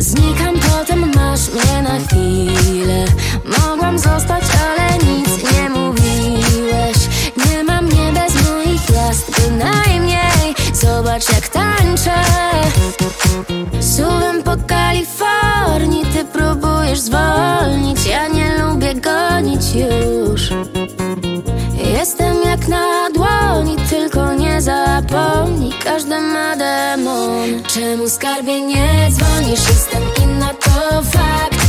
Znikam, potem masz mnie na chwilę. Mogłam zostać, ale nic nie mówiłeś. Nie ma mnie bez moich gwiazd bynajmniej. Zobacz jak tańczę. Suwem po Kalifornii, ty próbujesz zwolnić. Ja nie lubię gonić już. Jestem jak na dłoni, tylko nie zapomnij. Każdy ma demon. Czemu, skarbie, nie dzwonisz? Jestem inna, to fakt.